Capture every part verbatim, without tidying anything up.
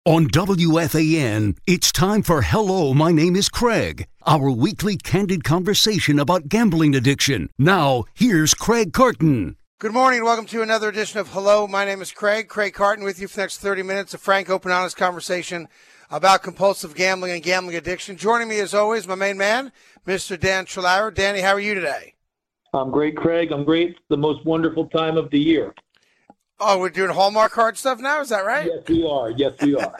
On W F A N, it's time for Hello, My Name is Craig, our weekly candid conversation about gambling addiction. Now, here's Craig Carton. Good morning. Welcome to another edition of Hello, My Name is Craig. Craig Carton with you for the next thirty minutes, a frank, open, honest conversation about compulsive gambling and gambling addiction. Joining me, as always, my main man, Mister Dan Trulauer. Danny, how are you today? I'm great, Craig. I'm great. It's the most wonderful time of the year. Oh, we're doing Hallmark card stuff now? Is that right? Yes, we are. Yes, we are.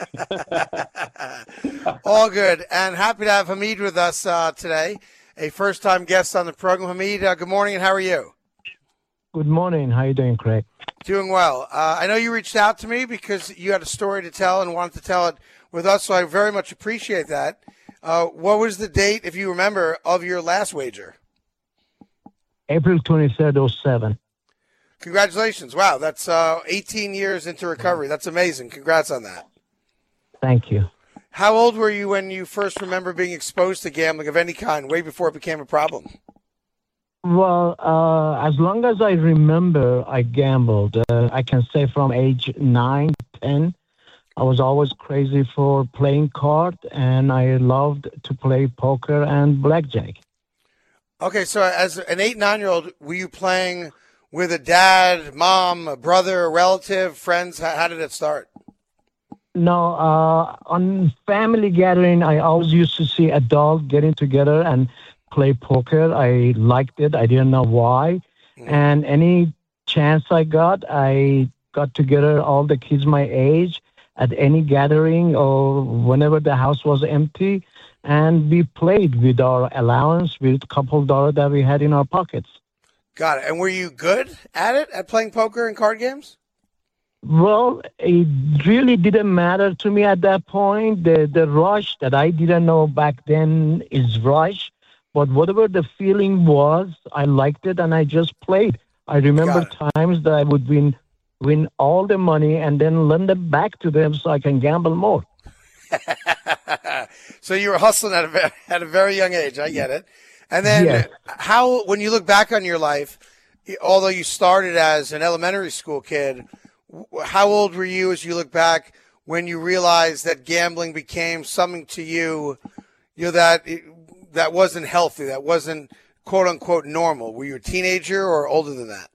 All good. And happy to have Hamid with us uh, today, a first-time guest on the program. Hamid, uh, good morning, and how are you? Good morning. How are you doing, Craig? Doing well. Uh, I know you reached out to me because you had a story to tell and wanted to tell it with us, so I very much appreciate that. Uh, what was the date, if you remember, of your last wager? April twenty-third, oh seven. Congratulations. Wow, that's uh, eighteen years into recovery. That's amazing. Congrats on that. Thank you. How old were you when you first remember being exposed to gambling of any kind, way before it became a problem? Well, uh, as long as I remember, I gambled. Uh, I can say from age nine, ten, I was always crazy for playing cards, and I loved to play poker and blackjack. Okay, so as an eight, nine-year-old, were you playing with a dad, mom, a brother, a relative, friends? How, how did it start? No, uh, on family gathering, I always used to see adults getting together and play poker. I liked it. I didn't know why. Mm. And any chance I got, I got together all the kids my age at any gathering or whenever the house was empty, and we played with our allowance, with a couple of dollars that we had in our pockets. Got it. And were you good at it, at playing poker and card games? Well, it really didn't matter to me at that point. The the rush that I didn't know back then is rush. But whatever the feeling was, I liked it, and I just played. I remember times that I would win win all the money and then lend it back to them so I can gamble more. So you were hustling at a, very, at a very young age. I get it. And then yes. How, when you look back on your life, although you started as an elementary school kid, how old were you as you look back when you realized that gambling became something to you, you know, that that wasn't healthy, that wasn't quote unquote normal? Were you a teenager or older than that?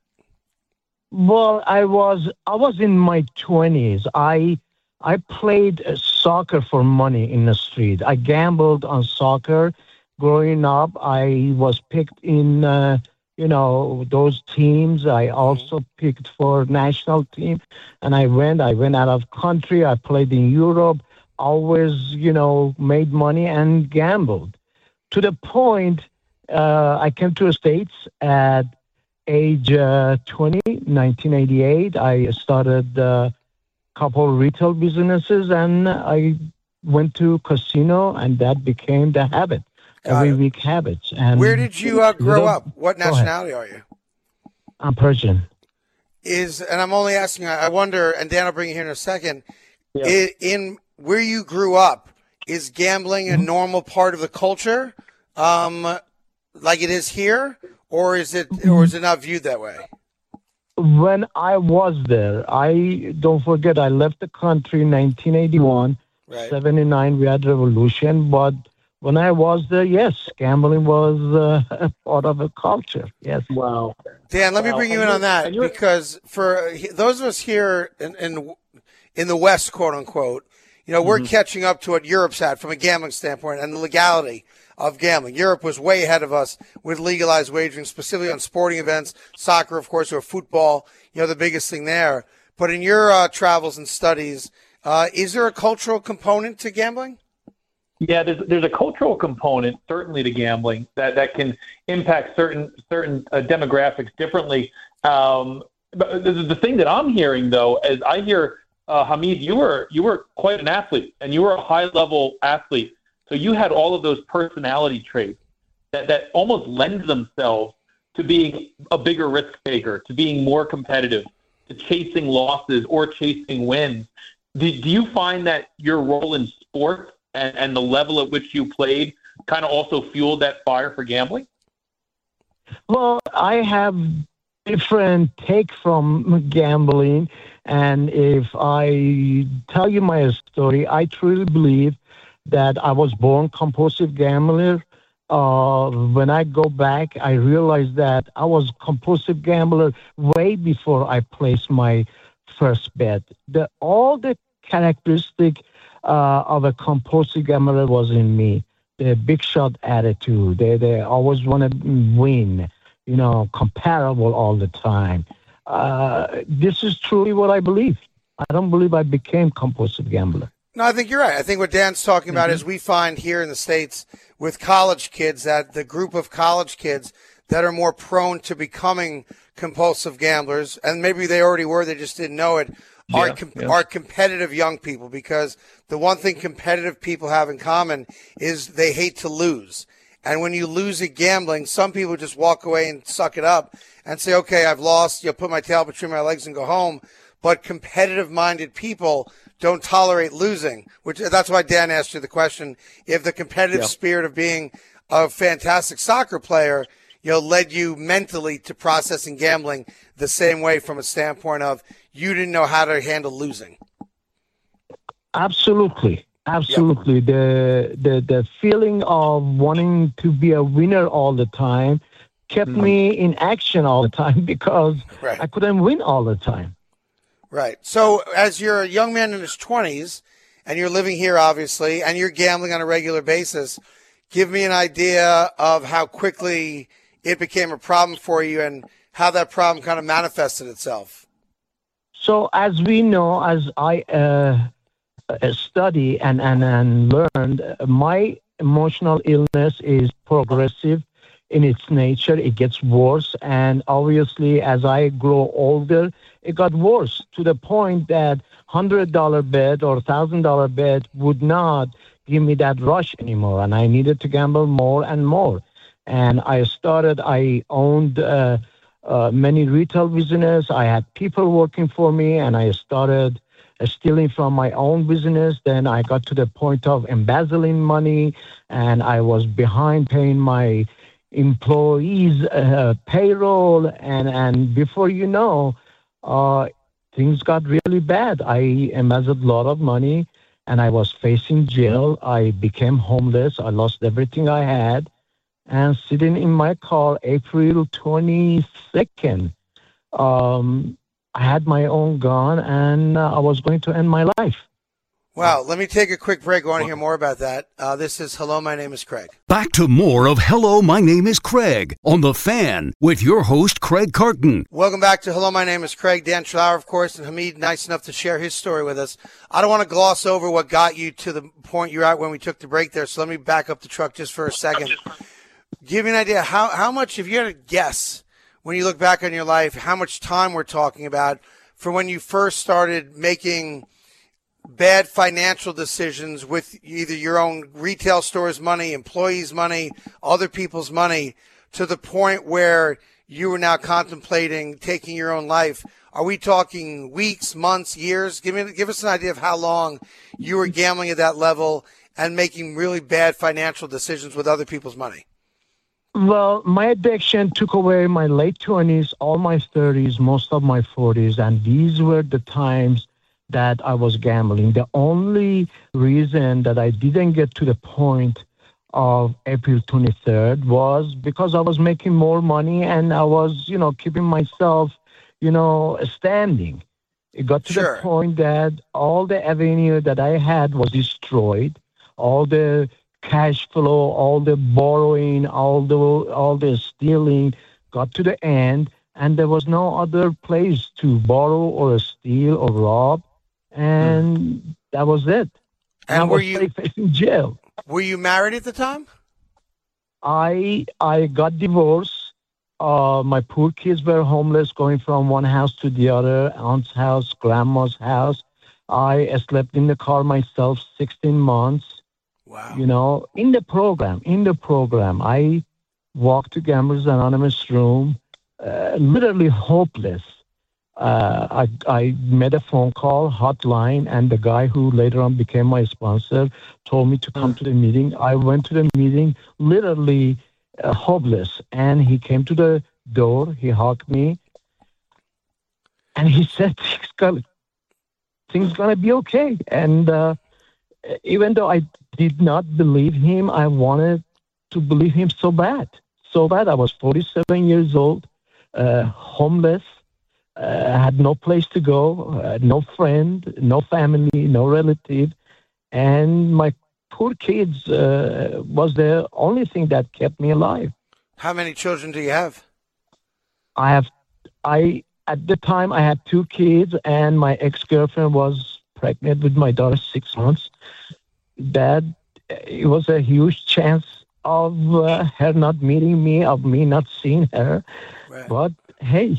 Well, I was I was in my twenties. I I played soccer for money in the street. I gambled on soccer. Growing up, I was picked in, uh, you know, those teams. I also picked for national team, and I went. I went out of country. I played in Europe. Always, you know, made money and gambled. To the point, uh, I came to the States at age uh, twenty, nineteen eighty-eight. I started a couple of retail businesses, and I went to casino, and that became the habit. Every week habits. And where did you uh, grow little, up? What nationality are you? I'm Persian. Is and I'm only asking. I wonder, and Dan will bring you here in a second. Yeah. In, in where you grew up, is gambling a normal part of the culture, um, like it is here, or is it, or is it not viewed that way? When I was there, I don't forget. I left the country in nineteen eighty-one. Right. seventy-nine, we had revolution, but when I was there, yes, gambling was uh, a part of a culture. Yes. Wow. Dan, let wow. me bring you in on that, because for those of us here in in, in the West, quote unquote, you know, we're mm-hmm. catching up to what Europe's had from a gambling standpoint and the legality of gambling. Europe was way ahead of us with legalized wagering, specifically on sporting events, soccer, of course, or football. You know, the biggest thing there. But in your uh, travels and studies, uh, is there a cultural component to gambling? Yeah, there's there's a cultural component certainly to gambling that, that can impact certain certain uh, demographics differently. Um, but the, the thing that I'm hearing though is I hear uh, Hamid, you were you were quite an athlete, and you were a high level athlete. So you had all of those personality traits that, that almost lend themselves to being a bigger risk taker, to being more competitive, to chasing losses or chasing wins. Do, do you find that your role in sports and, and the level at which you played kind of also fueled that fire for gambling? Well, I have different take from gambling. And if I tell you my story, I truly believe that I was born compulsive gambler. Uh, when I go back, I realize that I was compulsive gambler way before I placed my first bet. The all the characteristic uh, of a compulsive gambler was in me. The big shot attitude. They they always want to win. You know, comparable all the time. Uh, this is truly what I believe. I don't believe I became compulsive gambler. No, I think you're right. I think what Dan's talking about Mm-hmm. is we find here in the States with college kids that the group of college kids that are more prone to becoming compulsive gamblers, and maybe they already were, they just didn't know it, are, Yeah, com- yeah. are competitive young people, because the one thing competitive people have in common is they hate to lose. And when you lose at gambling, some people just walk away and suck it up and say, okay, I've lost, you'll put my tail between my legs and go home. But competitive-minded people don't tolerate losing, which that's why Dan asked you the question. If the competitive Yeah. spirit of being a fantastic soccer player, you know, led you mentally to processing gambling the same way from a standpoint of you didn't know how to handle losing. Absolutely. Absolutely. The, the the feeling of wanting to be a winner all the time kept Mm-hmm. me in action all the time because Right. I couldn't win all the time. Right. So as you're a young man in his twenties and you're living here, obviously, and you're gambling on a regular basis, give me an idea of how quickly it became a problem for you and how that problem kind of manifested itself. So as we know, as I uh, uh, study and, and, and learned, uh, my emotional illness is progressive in its nature. It gets worse. And obviously, as I grow older, it got worse to the point that one hundred dollars bet or one thousand dollars bet would not give me that rush anymore. And I needed to gamble more and more. And I started, I owned uh, uh, many retail business. I had people working for me, and I started uh, stealing from my own business. Then I got to the point of embezzling money, and I was behind paying my employees uh, payroll. And, and before you know, uh, things got really bad. I embezzled a lot of money, and I was facing jail. I became homeless. I lost everything I had. And sitting in my car, April twenty-second, um, I had my own gun, and uh, I was going to end my life. Wow. Let me take a quick break. I want to hear more about that. Uh, this is Hello, My Name is Craig. Back to more of Hello, My Name is Craig on The Fan with your host, Craig Carton. Welcome back to Hello, My Name is Craig. Dan Schlauer, of course, and Hamid, nice enough to share his story with us. I don't want to gloss over what got you to the point you're at when we took the break there, so let me back up the truck just for a second. Give me an idea, how, how much, if you had to guess, when you look back on your life, how much time we're talking about from when you first started making bad financial decisions with either your own retail store's money, employees' money, other people's money, to the point where you are now contemplating taking your own life. Are we talking weeks, months, years? Give me, give us an idea of how long you were gambling at that level and making really bad financial decisions with other people's money. Well, my addiction took away my late twenties, all my thirties, most of my forties, and these were the times that I was gambling. The only reason that I didn't get to the point of April twenty-third was because I was making more money and I was, you know, keeping myself, you know, standing. It got to Sure. the point that all the avenue that I had was destroyed. All the cash flow, all the borrowing, all the all the stealing got to the end, and there was no other place to borrow or steal or rob, and that was it. And I were was you facing jail. were you married at the time? I I got divorced. Uh, my poor kids were homeless, going from one house to the other, aunt's house, grandma's house. I slept in the car myself sixteen months. Wow. You know, in the program, in the program, I walked to Gamblers Anonymous room, uh, literally hopeless. Uh, I, I made a phone call, hotline, and the guy who later on became my sponsor told me to come to the meeting. I went to the meeting, literally uh, hopeless, and he came to the door, he hugged me, and he said, things going to be okay. And uh, even though I did not believe him, I wanted to believe him so bad. So bad. I was forty-seven years old, uh, homeless, uh, had no place to go, uh, no friend, no family, no relative. And my poor kids uh, was the only thing that kept me alive. How many children do you have? I have, I at the time I had two kids, and my ex-girlfriend was pregnant with my daughter six months. That it was a huge chance of uh, her not meeting me, of me not seeing her. Right. But hey,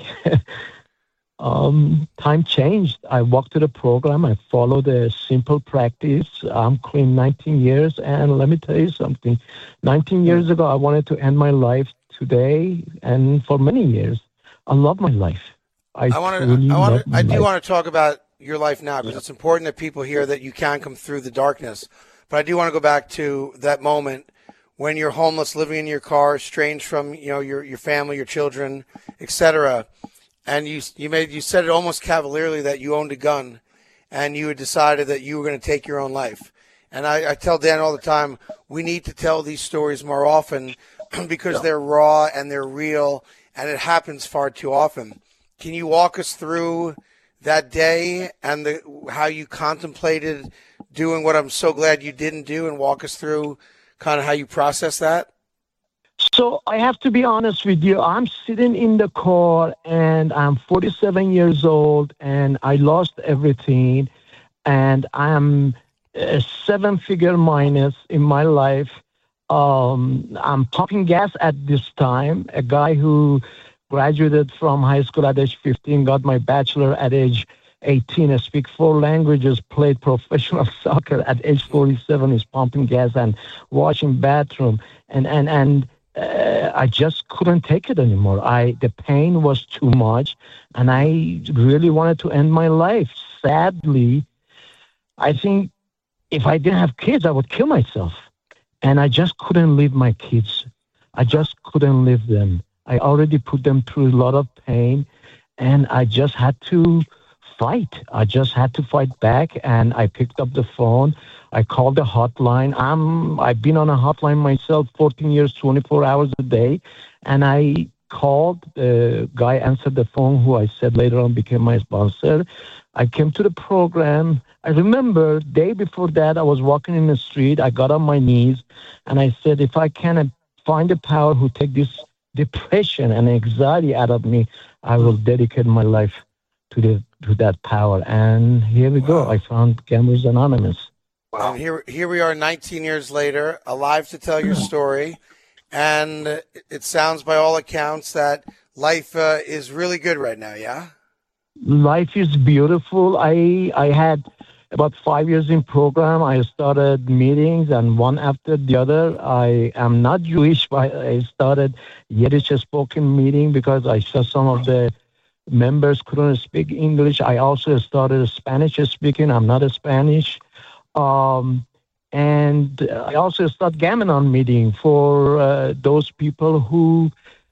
um, time changed. I walked to the program. I followed a simple practice. I'm clean nineteen years, and let me tell you something. nineteen years ago, I wanted to end my life. Today, and for many years, I love my life. I, I want truly to. I want love to. my I do life. want to talk about your life now because it's important that people hear that you can come through the darkness. But I do want to go back to that moment when you're homeless, living in your car, estranged from you know your your family, your children, et cetera. And you you made you said it almost cavalierly that you owned a gun, and you had decided that you were going to take your own life. And I, I tell Dan all the time, we need to tell these stories more often because yeah. they're raw and they're real, and it happens far too often. Can you walk us through that day and the how you contemplated doing what I'm so glad you didn't do, and walk us through kind of how you process that? So I have to be honest with you. I'm sitting in the car, and I'm forty-seven years old, and I lost everything, and I'm a seven-figure minus in my life. Um, I'm pumping gas at this time. A guy who graduated from high school at age fifteen, got my bachelor at age eighteen, I speak four languages, played professional soccer at age forty-seven, is pumping gas and washing bathroom. And, and, and uh, I just couldn't take it anymore. I The pain was too much, and I really wanted to end my life. Sadly, I think if I didn't have kids, I would kill myself. And I just couldn't leave my kids. I just couldn't leave them. I already put them through a lot of pain, and I just had to fight. I just had to fight back, and I picked up the phone. I called the hotline. I'm, I've been on a hotline myself fourteen years, twenty-four hours a day, and I called. The guy answered the phone, who I said later on became my sponsor. I came to the program. I remember day before that, I was walking in the street. I got on my knees, and I said, if I can find a power who take this depression and anxiety out of me, I will dedicate my life to the to that power. And here we go. I found Gamblers Anonymous. Wow. And here, here we are nineteen years later, alive to tell your story. And it sounds by all accounts that life uh, is really good right now, yeah? Life is beautiful. I I had about five years in program. I started meetings, and one after the other. I am not Jewish, but I started Yiddish spoken meeting because I saw some of the members couldn't speak English. I also started Spanish speaking. I'm not a Spanish. Um, and I also started Gam-Anon meeting for uh, those people who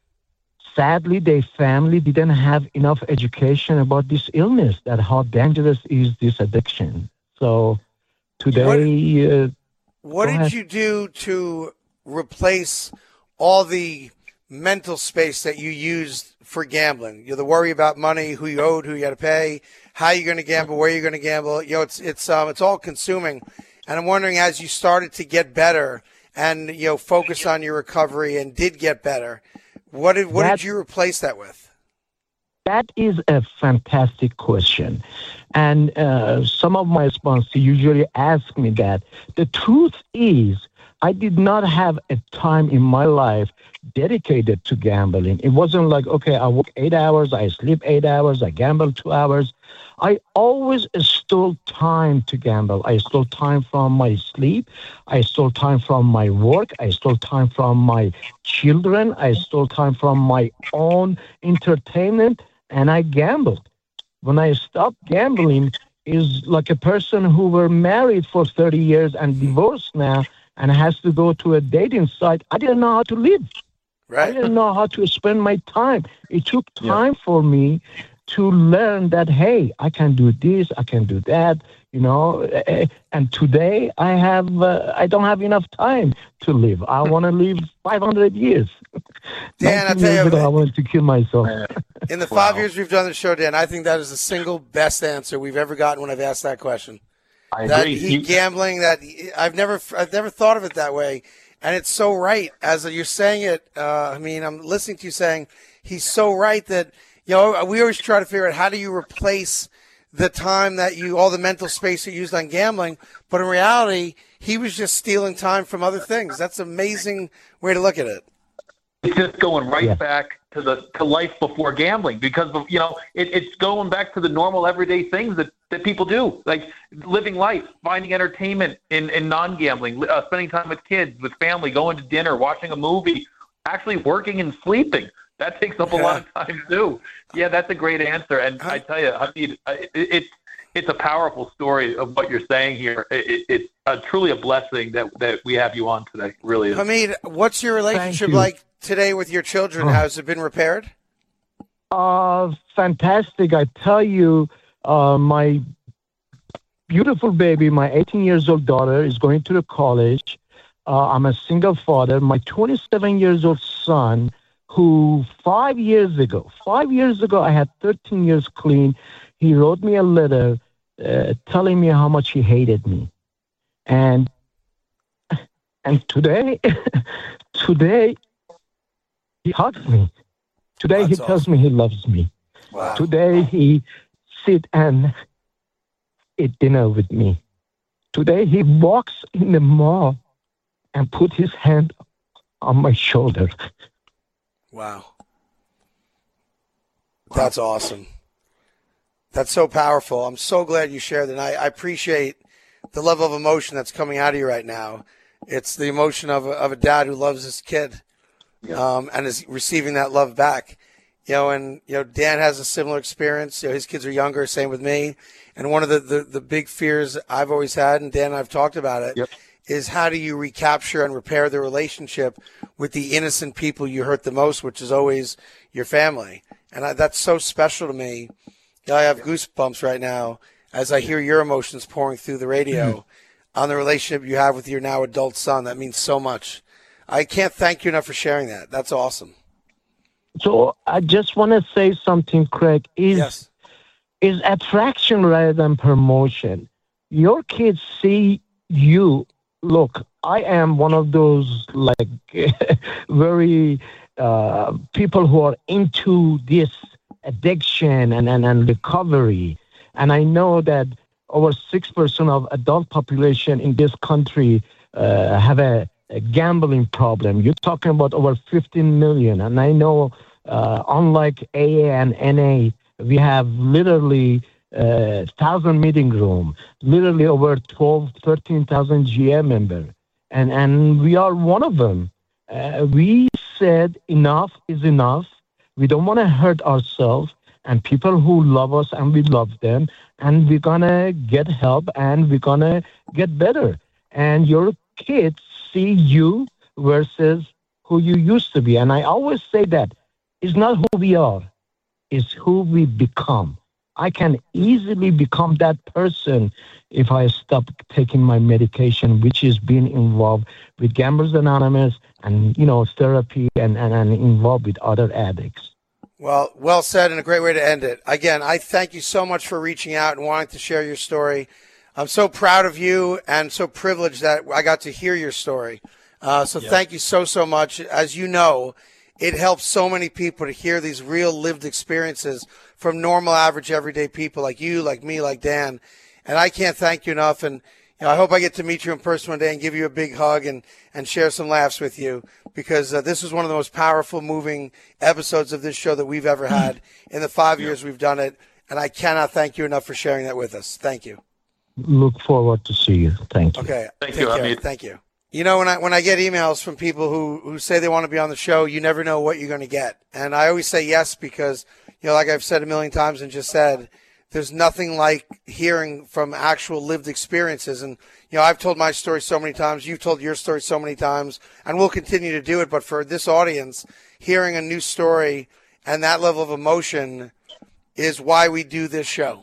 sadly, their family didn't have enough education about this illness, that how dangerous is this addiction. So today... What, uh, what did ahead. you do to replace all the mental space that you used for gambling? You know, the worry about money, who you owed, who you got to pay, how you're going to gamble, where you're going to gamble. You know, it's it's um it's all consuming. And I'm wondering, as you started to get better and, you know, focus on your recovery and did get better, What did what that, did you replace that with? That is a fantastic question. And uh, some of my sponsors usually ask me that. The truth is, I did not have a time in my life dedicated to gambling. It wasn't like, okay, I work eight hours, I sleep eight hours, I gamble two hours. I always stole time to gamble. I stole time from my sleep. I stole time from my work. I stole time from my children. I stole time from my own entertainment, and I gambled. When I stopped gambling, is like a person who were married for thirty years and divorced now and has to go to a dating site. I didn't know how to live. Right. I didn't know how to spend my time. It took time yeah. for me to learn that, hey, I can do this, I can do that, you know. And today I have, uh, I don't have enough time to live. I want to live five hundred years. Dan, I tell years you, ago, I wanted to kill myself. in the Wow. five years we've done the show, Dan, I think that is the single best answer we've ever gotten when I've asked that question. I That agree. he You- gambling, that he- I've never, I've never thought of it that way, and it's so right. As you're saying it, uh, I mean, I'm listening to you saying he's so right that, you know, we always try to figure out how do you replace the time that you, all the mental space you used on gambling, but in reality, he was just stealing time from other things. That's an amazing way to look at it. It's just going right Yeah. back to the to life before gambling, because of, you know, it, it's going back to the normal everyday things that, that people do, like living life, finding entertainment in, in non-gambling, uh, spending time with kids, with family, going to dinner, watching a movie, actually working and sleeping. That takes up a lot of time too. Yeah, that's a great answer. And I tell you, I mean, it, it's it's a powerful story of what you're saying here. It, it, it's uh, truly a blessing that that we have you on today. It really is. Hamid, what's your relationship you. like today with your children? Oh. Has it been repaired? Uh, fantastic. I tell you, uh, my beautiful baby, my eighteen years old daughter is going to the college. Uh, I'm a single father. My twenty-seven years old son, who five years ago, five years ago, I had thirteen years clean. He wrote me a letter uh, telling me how much he hated me. And, and today, today, he hugs me. Today That's he tells awesome. me he loves me. Wow. Today he sit and eat dinner with me. Today he walks in the mall and put his hand on my shoulder. Wow. That's awesome. That's so powerful. I'm so glad you shared that. I, I appreciate the level of emotion that's coming out of you right now. It's the emotion of a, of a dad who loves his kid, um, and is receiving that love back. You know, and, you know, Dan has a similar experience. You know, his kids are younger, same with me. And one of the, the, the big fears I've always had, and Dan and I've talked about it, Yep. is how do you recapture and repair the relationship with the innocent people you hurt the most, which is always your family. And I, that's so special to me. You know, I have goosebumps right now as I hear your emotions pouring through the radio on the relationship you have with your now adult son. That means so much. I can't thank you enough for sharing that. That's awesome. So I just want to say something, Craig, is, Yes. is attraction rather than promotion. Your kids see you. Look, I am one of those like very uh, people who are into this addiction and, and, and recovery. And I know that over six percent of adult population in this country uh, have a, a gambling problem. You're talking about over fifteen million. And I know uh, unlike A A and N A, we have literally uh, thousand meeting room, literally over twelve, thirteen thousand G M member. And, and we are one of them. Uh, we said enough is enough. We don't want to hurt ourselves and people who love us, and we love them, and we're going to get help and we're going to get better. And your kids see you versus who you used to be. And I always say that it's not who we are, it's who we become. I can easily become that person if I stop taking my medication, which is being involved with Gamblers Anonymous and, you know, therapy and, and, and involved with other addicts. Well, well said, and a great way to end it. Again, I thank you so much for reaching out and wanting to share your story. I'm so proud of you and so privileged that I got to hear your story. Uh, so Yeah. thank you so, so much. As you know, it helps so many people to hear these real lived experiences from normal, average, everyday people like you, like me, like Dan. And I can't thank you enough. And you know, I hope I get to meet you in person one day and give you a big hug and, and share some laughs with you, because uh, this was one of the most powerful, moving episodes of this show that we've ever had in the five Yeah. years we've done it. And I cannot thank you enough for sharing that with us. Thank you. Look forward to see you. Thank you. Okay. Thank Take you, care. Hamid. Thank you. You know, when I when I get emails from people who, who say they want to be on the show, you never know what you're going to get. And I always say yes because, you know, like I've said a million times and just said, there's nothing like hearing from actual lived experiences. And, you know, I've told my story so many times. You've told your story so many times. And we'll continue to do it. But for this audience, hearing a new story and that level of emotion is why we do this show.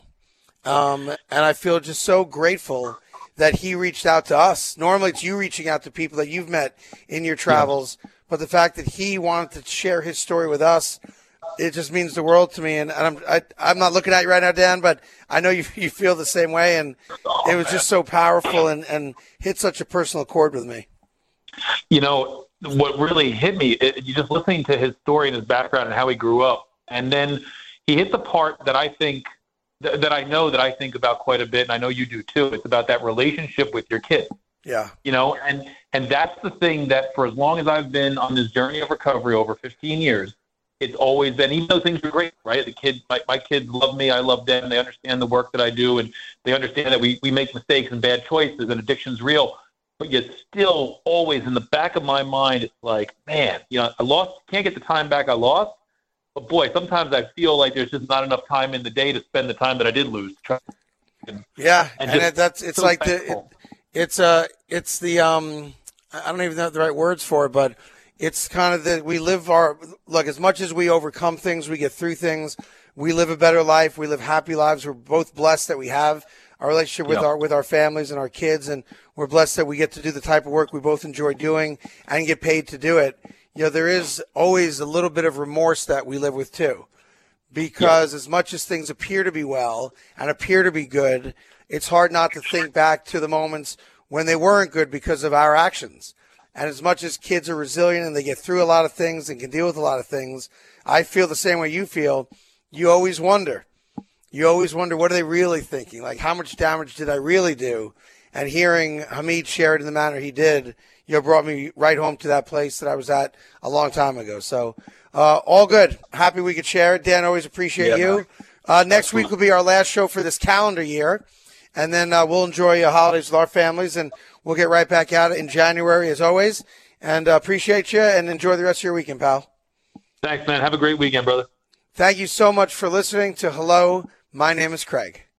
Um, and I feel just so grateful that he reached out to us. Normally it's you reaching out to people that you've met in your travels, yeah. but the fact that he wanted to share his story with us, it just means the world to me. And, and I'm I, I'm not looking at you right now, Dan, but I know you you feel the same way. And oh, it was man. just so powerful and, and hit such a personal chord with me. You know, what really hit me, it, you just listening to his story and his background and how he grew up. And then he hit the part that I think, th- that I know that I think about quite a bit, and I know you do too. It's about that relationship with your kid. Yeah. You know, and, and that's the thing that for as long as I've been on this journey of recovery over fifteen years, it's always been, even though things are great, right? The kids, my, my kids love me. I love them. They understand the work that I do, and they understand that we, we make mistakes and bad choices, and addiction's real. But yet still always in the back of my mind, it's like, man, you know, I lost, can't get the time back I lost. But boy, sometimes I feel like there's just not enough time in the day to spend the time that I did lose. And, yeah, and, and it, that's it's so like the it, it's uh it's the um I don't even know the right words for it, but it's kind of that we live our look as much as we overcome things, we get through things, we live a better life, we live happy lives. We're both blessed that we have our relationship with yep. our with our families and our kids, and we're blessed that we get to do the type of work we both enjoy doing and get paid to do it. You know, there is always a little bit of remorse that we live with too, because yep. as much as things appear to be well and appear to be good, it's hard not to think back to the moments when they weren't good because of our actions. And as much as kids are resilient and they get through a lot of things and can deal with a lot of things, I feel the same way you feel. You always wonder. You always wonder, what are they really thinking? Like, how much damage did I really do? And hearing Hamid share it in the manner he did, you know, brought me right home to that place that I was at a long time ago. So uh, all good. Happy we could share it. Dan, always appreciate yeah, you. Uh, next week will be our last show for this calendar year. And then uh, we'll enjoy uh, holidays with our families, and we'll get right back at it in January as always. And uh, appreciate you, and enjoy the rest of your weekend, pal. Thanks, man. Have a great weekend, brother. Thank you so much for listening to Hello, my name is Craig.